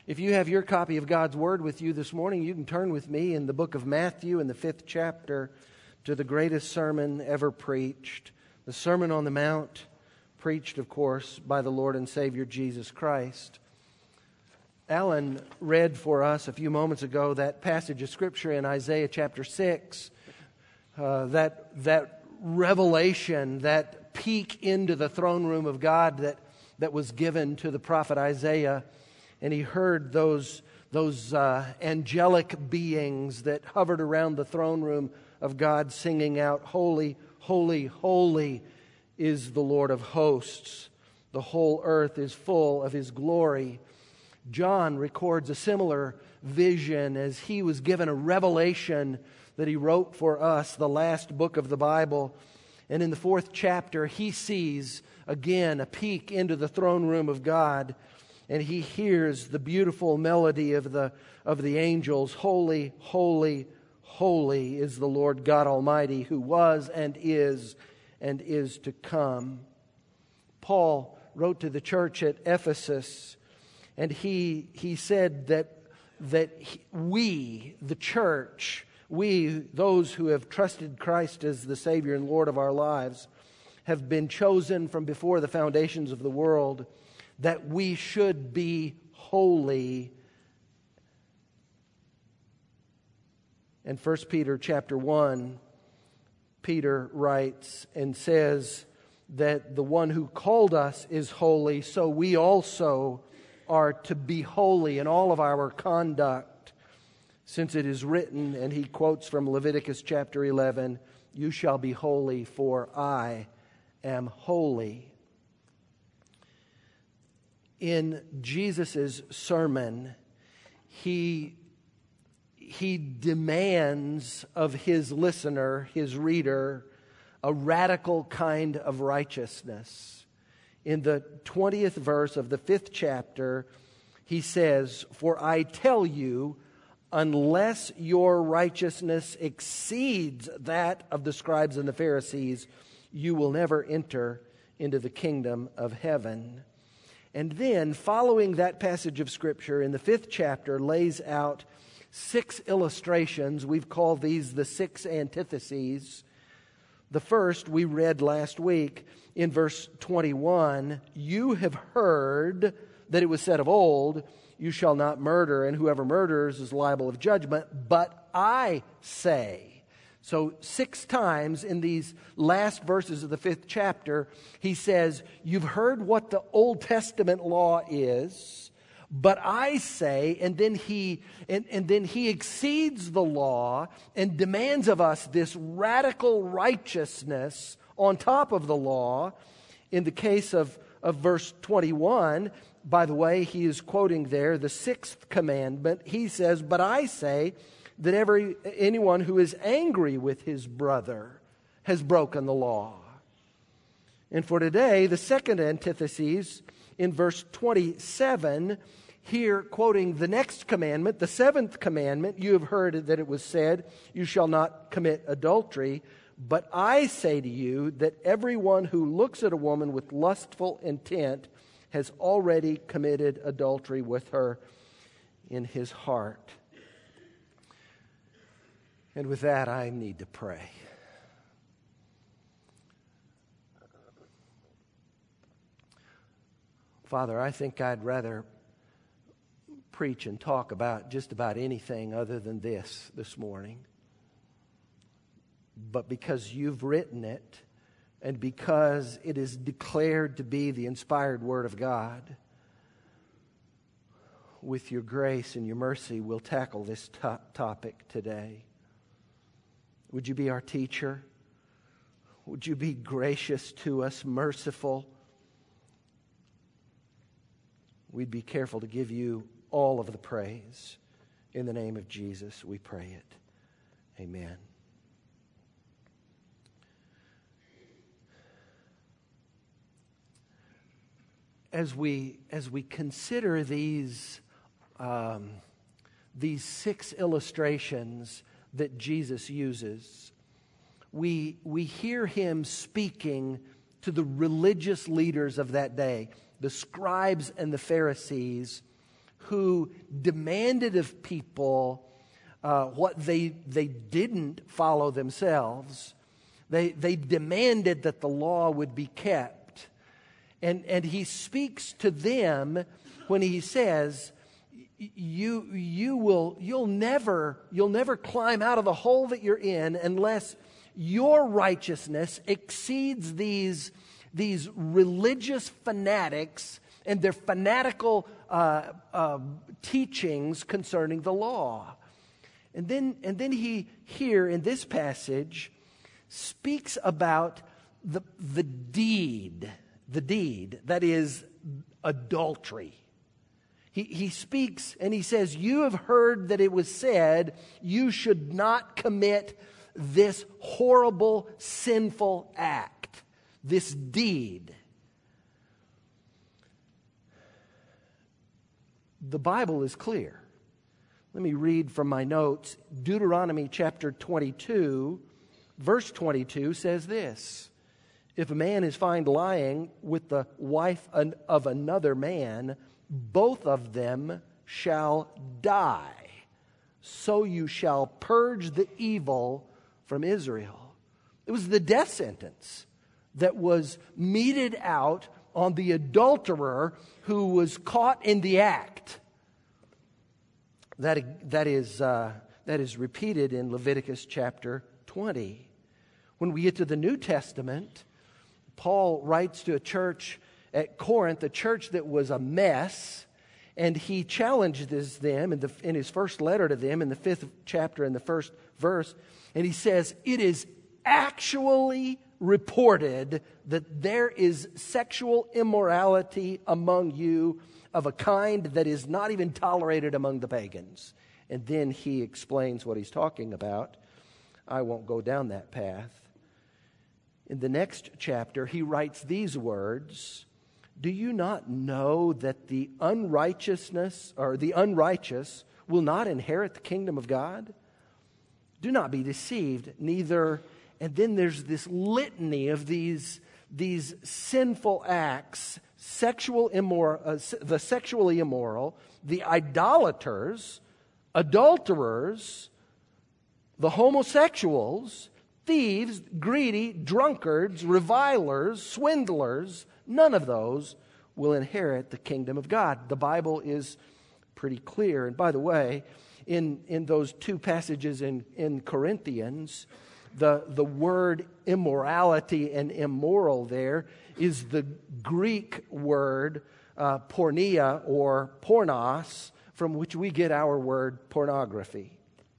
If you have your copy of God's Word with you this morning, you can turn with me in the book of Matthew in the 5th chapter to the greatest sermon ever preached, the Sermon on the Mount, preached, of course, by the Lord and Savior Jesus Christ. Alan read for us a few moments ago that passage of Scripture in Isaiah chapter 6, that revelation, that peek into the throne room of God that was given to the prophet Isaiah. And he heard those angelic beings that hovered around the throne room of God singing out, "Holy, holy, holy is the Lord of hosts. The whole earth is full of His glory." John records a similar vision as he was given a revelation that he wrote for us, the last book of the Bible. And in the 4th chapter, he sees again a peek into the throne room of God. And he hears the beautiful melody of the angels. "Holy, holy, holy is the Lord God Almighty, who was and is to come." Paul wrote to the church at Ephesus, and he said that we, the church, we, those who have trusted Christ as the Savior and Lord of our lives, have been chosen from before the foundations of the world, that we should be holy. In 1 Peter chapter 1, Peter writes and says that the one who called us is holy, so we also are to be holy in all of our conduct, since it is written, and he quotes from Leviticus chapter 11, "You shall be holy, for I am holy." In Jesus' sermon, he demands of his listener, his reader, a radical kind of righteousness. In the 20th verse of the 5th chapter, he says, "For I tell you, unless your righteousness exceeds that of the scribes and the Pharisees, you will never enter into the kingdom of heaven." And then, following that passage of Scripture in the 5th chapter, lays out 6 illustrations. We've called these the 6 antitheses. The first we read last week in verse 21. "You have heard that it was said of old, 'You shall not murder, and whoever murders is liable of judgment.' But I say..." So 6 times in these last verses of the 5th chapter, he says, "You've heard what the Old Testament law is, but I say," and then he exceeds the law and demands of us this radical righteousness on top of the law. In the case of verse 21, by the way, he is quoting there the 6th commandment. He says, "But I say that anyone who is angry with his brother has broken the law." And for today, the second antithesis in verse 27, here quoting the next commandment, the 7th commandment, "You have heard that it was said, 'You shall not commit adultery.' But I say to you that everyone who looks at a woman with lustful intent has already committed adultery with her in his heart." And with that, I need to pray. Father, I think I'd rather preach and talk about just about anything other than this morning. But because you've written it, and because it is declared to be the inspired Word of God, with your grace and your mercy, we'll tackle this topic today. Would you be our teacher? Would you be gracious to us, merciful? We'd be careful to give you all of the praise. In the name of Jesus, we pray it. Amen. As we consider these 6 illustrations that Jesus uses, we hear him speaking to the religious leaders of that day, the scribes and the Pharisees, who demanded of people what they didn't follow themselves. They demanded that the law would be kept. And he speaks to them when he says, you'll never climb out of the hole that you're in unless your righteousness exceeds these religious fanatics and their fanatical teachings concerning the law. And then he here in this passage speaks about the deed, that is adultery. He speaks and he says, you have heard that it was said, you should not commit this horrible, sinful act, this deed. The Bible is clear. Let me read from my notes. Deuteronomy chapter 22, verse 22 says this: if a man is found lying with the wife of another man, both of them shall die. So you shall purge the evil from Israel. It was the death sentence that was meted out on the adulterer who was caught in the act. That is repeated in Leviticus chapter 20. When we get to the New Testament, Paul writes to a church at Corinth, a church that was a mess, and he challenges them in his first letter to them in the 5th chapter in the first verse, and he says, it is actually reported that there is sexual immorality among you of a kind that is not even tolerated among the pagans. And then he explains what he's talking about. I won't go down that path. In the next chapter, he writes these words: do you not know that the unrighteous will not inherit the kingdom of God? Do not be deceived, neither. And then there's this litany of these sinful acts: the sexually immoral, the idolaters, adulterers, the homosexuals, thieves, greedy, drunkards, revilers, swindlers. None of those will inherit the kingdom of God. The Bible is pretty clear. And by the way, in those two passages in Corinthians, the word immorality and immoral there is the Greek word porneia or pornos, from which we get our word pornography.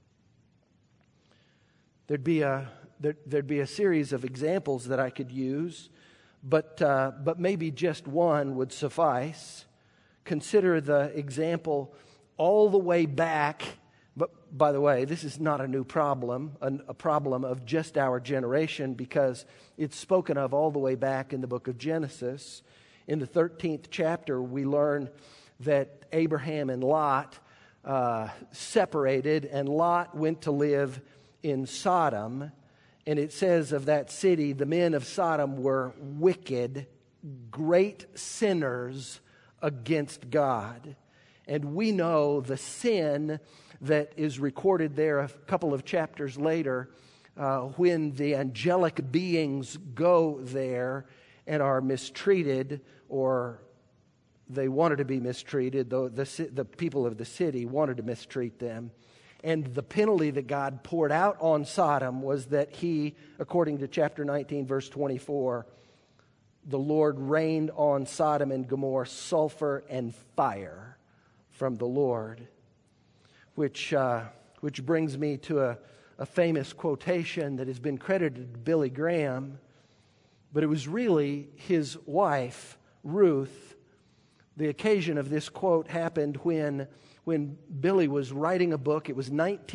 There'd be a series of examples that I could use, but maybe just one would suffice. Consider the example all the way back. But by the way, this is not a new problem, a problem of just our generation, because it's spoken of all the way back in the book of Genesis. In the 13th chapter, we learn that Abraham and Lot separated, and Lot went to live in Sodom. And it says of that city, the men of Sodom were wicked, great sinners against God. And we know the sin that is recorded there a couple of chapters later, when the angelic beings go there and are mistreated, or they wanted to be mistreated, though the people of the city wanted to mistreat them. And the penalty that God poured out on Sodom was that he, according to chapter 19, verse 24, the Lord rained on Sodom and Gomorrah sulfur and fire from the Lord. Which brings me to a famous quotation that has been credited to Billy Graham, but it was really his wife, Ruth. The occasion of this quote happened when Billy was writing a book. It was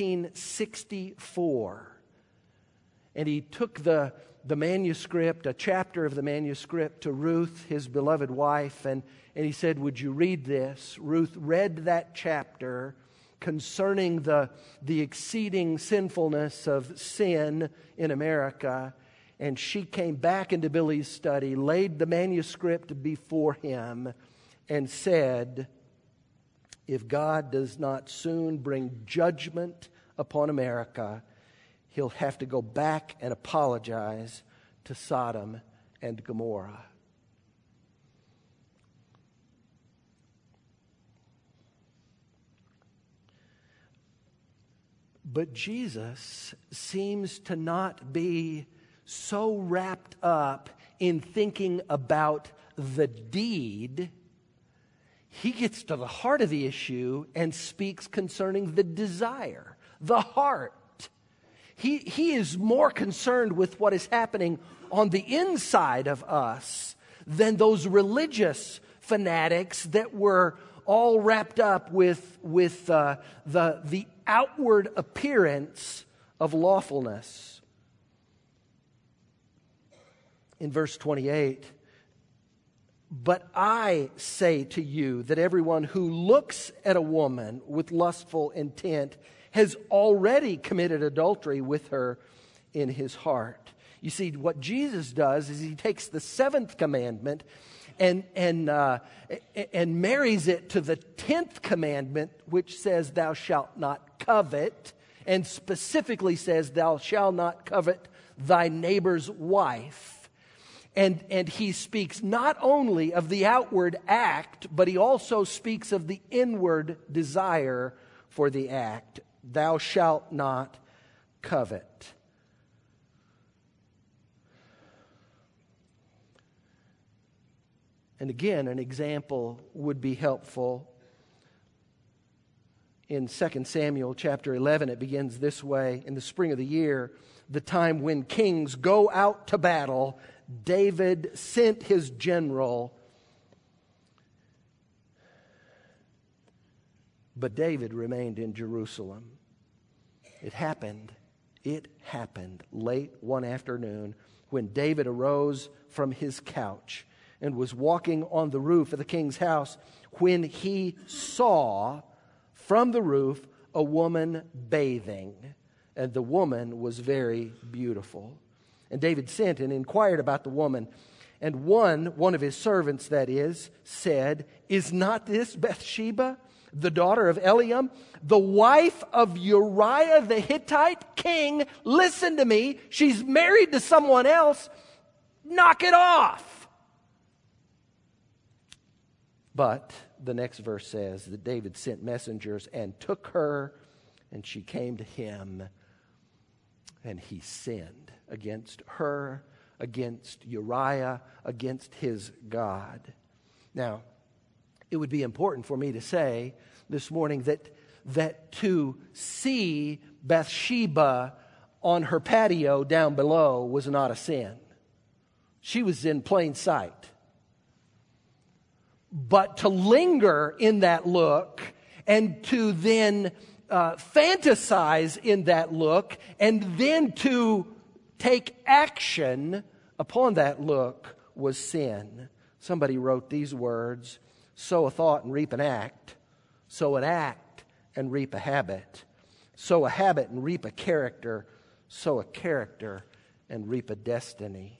1964. And he took the manuscript, a chapter of the manuscript, to Ruth, his beloved wife, and he said, would you read this? Ruth read that chapter concerning the exceeding sinfulness of sin in America, and she came back into Billy's study, laid the manuscript before him, and said, if God does not soon bring judgment upon America, he'll have to go back and apologize to Sodom and Gomorrah. But Jesus seems to not be so wrapped up in thinking about the deed. He gets to the heart of the issue and speaks concerning the desire, the heart. He is more concerned with what is happening on the inside of us than those religious fanatics that were all wrapped up with the outward appearance of lawfulness. In verse 28, but I say to you that everyone who looks at a woman with lustful intent has already committed adultery with her in his heart. You see, what Jesus does is he takes the seventh commandment and marries it to the 10th commandment, which says, thou shalt not covet, and specifically says, thou shalt not covet thy neighbor's wife. And he speaks not only of the outward act, but he also speaks of the inward desire for the act. Thou shalt not covet. And again, an example would be helpful. In 2 Samuel chapter 11, it begins this way. In the spring of the year, the time when kings go out to battle, David sent his general. But David remained in Jerusalem. It happened late one afternoon when David arose from his couch and was walking on the roof of the king's house when he saw from the roof a woman bathing, and the woman was very beautiful. And David sent and inquired about the woman. And one of his servants, that is, said, is not this Bathsheba, the daughter of Eliam, the wife of Uriah the Hittite? King, listen to me. She's married to someone else. Knock it off. But the next verse says that David sent messengers and took her, and she came to him, and he sinned against her, against Uriah, against his God. Now, it would be important for me to say this morning that to see Bathsheba on her patio down below was not a sin. She was in plain sight. But to linger in that look and to then fantasize in that look and then to take action upon that look was sin. Somebody wrote these words: sow a thought and reap an act, sow an act and reap a habit, sow a habit and reap a character, sow a character and reap a destiny.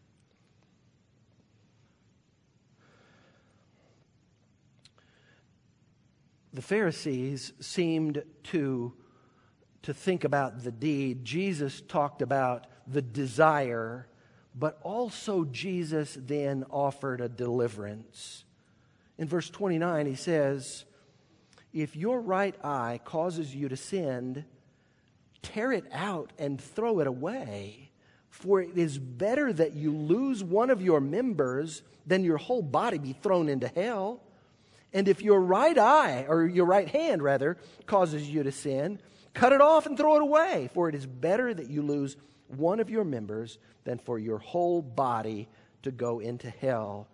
The Pharisees seemed to think about the deed. Jesus talked about the desire, but also Jesus then offered a deliverance. In verse 29, he says, if your right eye causes you to sin, tear it out and throw it away. For it is better that you lose one of your members than your whole body be thrown into hell. And if your right eye, or your right hand rather, causes you to sin, cut it off and throw it away. For it is better that you lose one of your members than for your whole body to go into hell.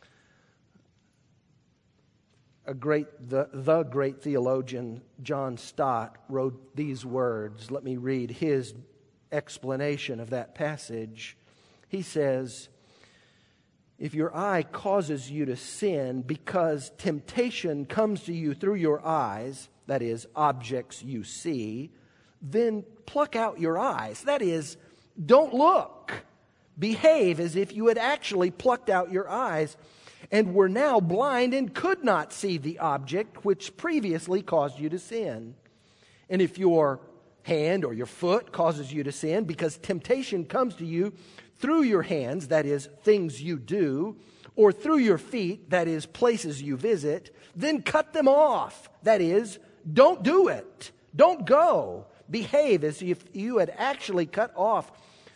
The great theologian John Stott wrote these words. Let me read his explanation of that passage. He says, if your eye causes you to sin because temptation comes to you through your eyes, that is, objects you see, then pluck out your eyes. That is, don't look. Behave as if you had actually plucked out your eyes. and were now blind and could not see the object which previously caused you to sin. And if your hand or your foot causes you to sin, because temptation comes to you through your hands, that is, things you do, or through your feet, that is, places you visit, then cut them off. That is, don't do it. Don't go. Behave as if you had actually cut off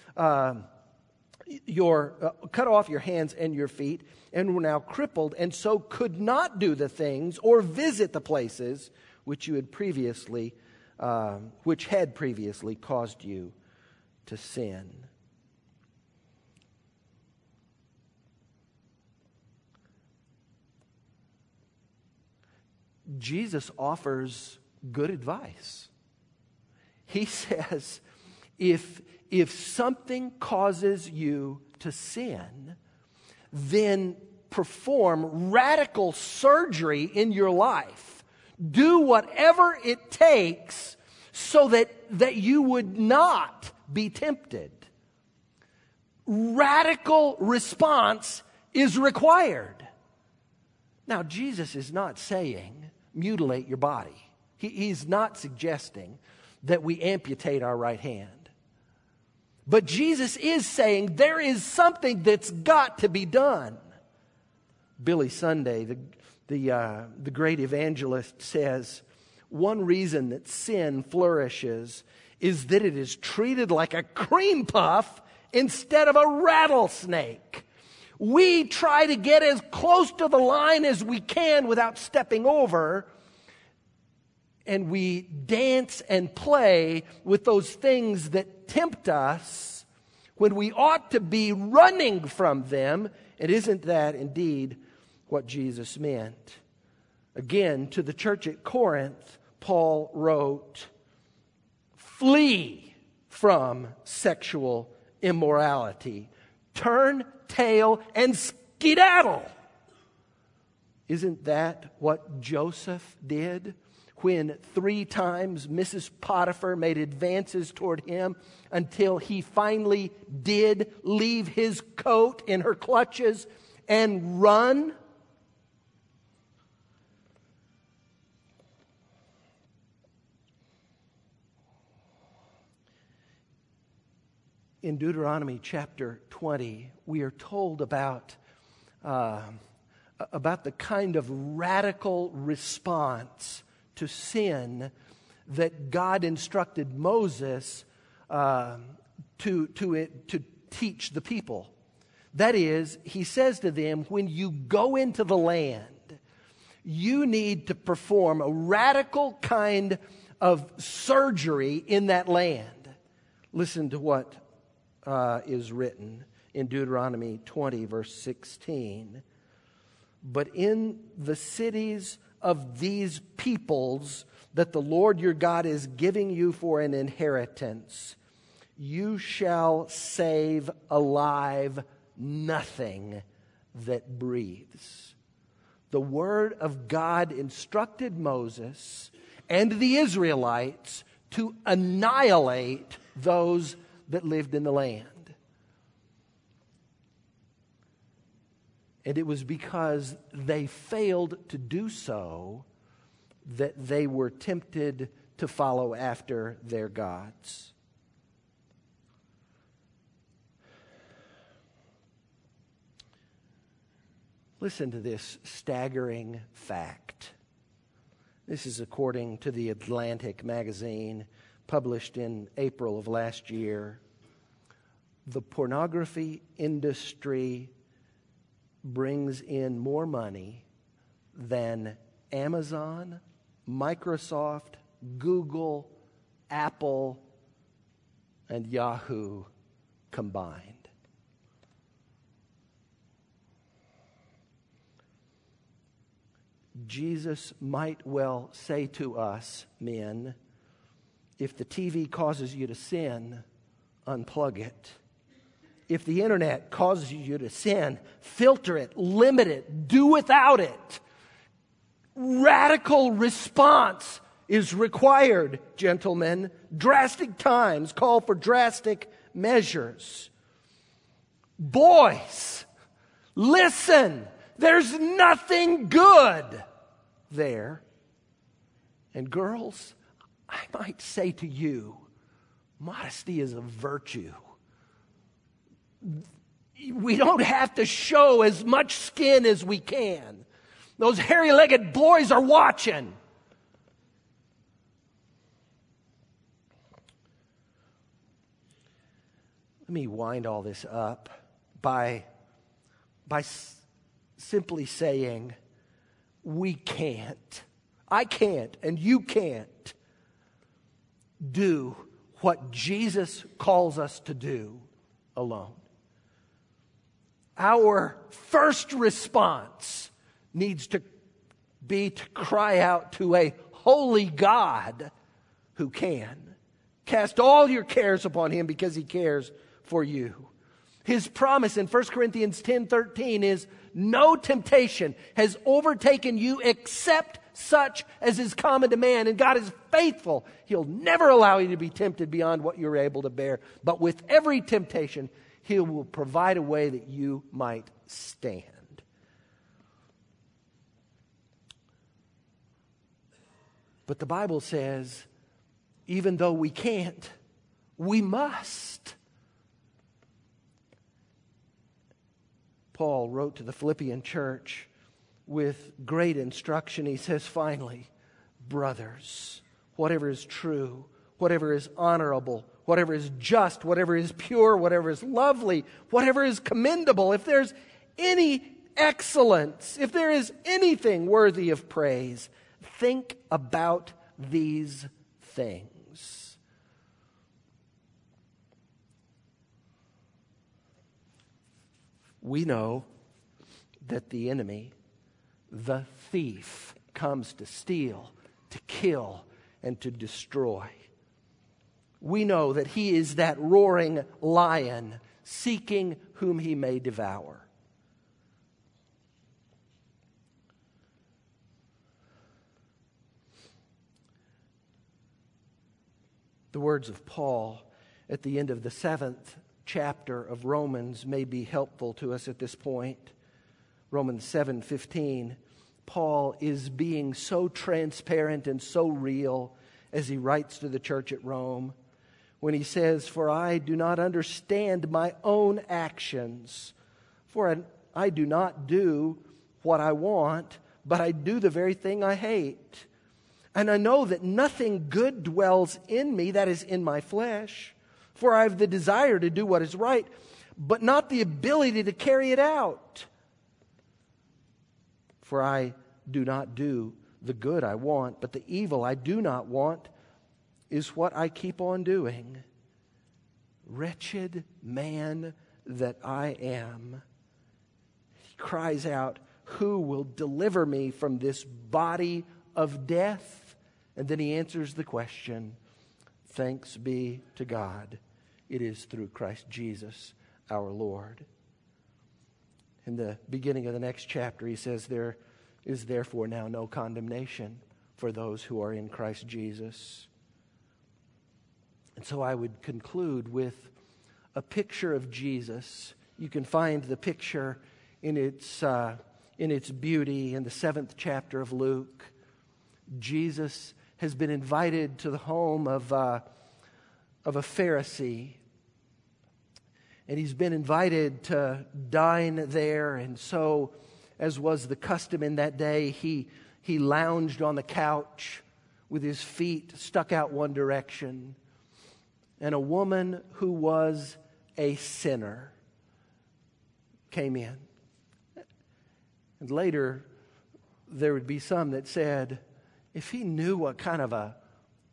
your hands and your feet and were now crippled, and so could not do the things or visit the places which had previously caused you to sin. Jesus offers good advice. He says, if something causes you to sin, then perform radical surgery in your life. Do whatever it takes so that you would not be tempted. Radical response is required. Now, Jesus is not saying mutilate your body. He's not suggesting that we amputate our right hand. But Jesus is saying there is something that's got to be done. Billy Sunday, the great evangelist, says one reason that sin flourishes is that it is treated like a cream puff instead of a rattlesnake. We try to get as close to the line as we can without stepping over, and we dance and play with those things that tempt us when we ought to be running from them. And isn't that indeed what Jesus meant? Again, to the church at Corinth, Paul wrote, "Flee from sexual immorality. Turn tail and skedaddle." Isn't that what Joseph did when 3 times Mrs. Potiphar made advances toward him until he finally did leave his coat in her clutches and run? In Deuteronomy chapter 20, we are told about the kind of radical response to sin that God instructed Moses to teach the people. That is, he says to them, when you go into the land, you need to perform a radical kind of surgery in that land. Listen to what is written in Deuteronomy 20, verse 16. "But in the cities of these peoples that the Lord your God is giving you for an inheritance, you shall save alive nothing that breathes." The word of God instructed Moses and the Israelites to annihilate those that lived in the land. And it was because they failed to do so that they were tempted to follow after their gods. Listen to this staggering fact. This is according to the Atlantic magazine, published in April of last year. The pornography industry brings in more money than Amazon, Microsoft, Google, Apple, and Yahoo combined. Jesus might well say to us, men, if the TV causes you to sin, unplug it. If the internet causes you to sin, filter it, limit it, do without it. Radical response is required, gentlemen. Drastic times call for drastic measures. Boys, listen. There's nothing good there. And girls, I might say to you, modesty is a virtue. We don't have to show as much skin as we can. Those hairy-legged boys are watching. Let me wind all this up by simply saying, we can't, I can't, and you can't do what Jesus calls us to do alone. Our first response needs to be to cry out to a holy God who can. Cast all your cares upon Him because He cares for you. His promise in 1 Corinthians 10:13 is, no temptation has overtaken you except such as is common to man. And God is faithful. He'll never allow you to be tempted beyond what you're able to bear. But with every temptation, He will provide a way that you might stand. But the Bible says, even though we can't, we must. Paul wrote to the Philippian church with great instruction. He says, finally, brothers, whatever is true, whatever is honorable, whatever is just, whatever is pure, whatever is lovely, whatever is commendable, if there's any excellence, if there is anything worthy of praise, think about these things. We know that the enemy, the thief, comes to steal, to kill, and to destroy. We know that he is that roaring lion seeking whom he may devour. The words of Paul at the end of the 7th chapter of Romans may be helpful to us at this point. Romans 7:15. Paul is being so transparent and so real as he writes to the church at Rome when he says, "For I do not understand my own actions, for I do not do what I want, but I do the very thing I hate. And I know that nothing good dwells in me, that is, in my flesh. For I have the desire to do what is right, but not the ability to carry it out. For I do not do the good I want, but the evil I do not want is what I keep on doing. Wretched man that I am." He cries out, "Who will deliver me from this body of death?" And then he answers the question, "Thanks be to God. It is through Christ Jesus our Lord." In the beginning of the next chapter, he says, "There is therefore now no condemnation for those who are in Christ Jesus." And so I would conclude with a picture of Jesus. You can find the picture in its beauty in the 7th chapter of Luke. Jesus has been invited to the home of a Pharisee. And he's been invited to dine there. And so, as was the custom in that day, he lounged on the couch with his feet stuck out one direction. And a woman who was a sinner came in. And later, there would be some that said, if he knew what kind of a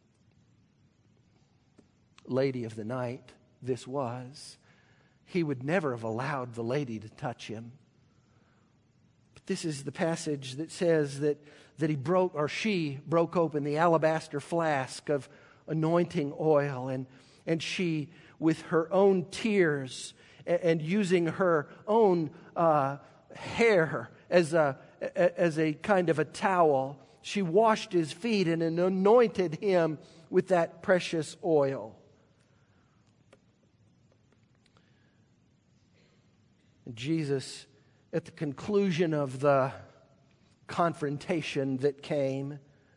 lady of the night this was, he would never have allowed the lady to touch him. But this is the passage that says that she broke open the alabaster flask of anointing oil, and she, with her own tears and using her own hair as a kind of a towel, she washed his feet and anointed him with that precious oil. And Jesus at the conclusion of the confrontation that came,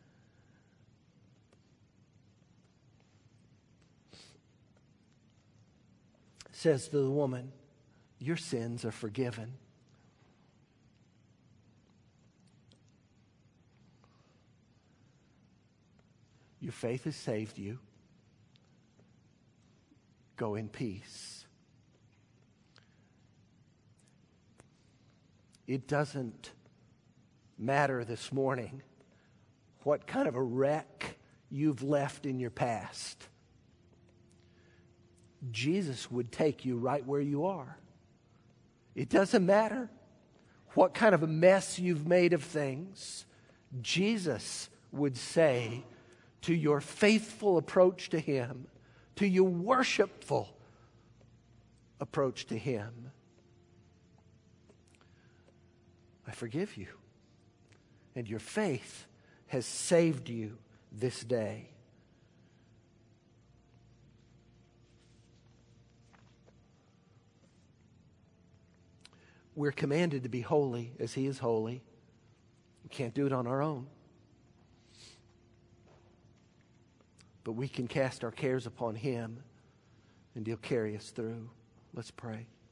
says to the woman, "Your sins are forgiven." Your faith has saved you. Go in peace. It doesn't matter this morning what kind of a wreck you've left in your past. Jesus would take you right where you are. It doesn't matter what kind of a mess you've made of things. Jesus would say to your faithful approach to Him, to your worshipful approach to Him, "I forgive you, and your faith has saved you this day." We're commanded to be holy as He is holy. We can't do it on our own. But we can cast our cares upon Him, and He'll carry us through. Let's pray.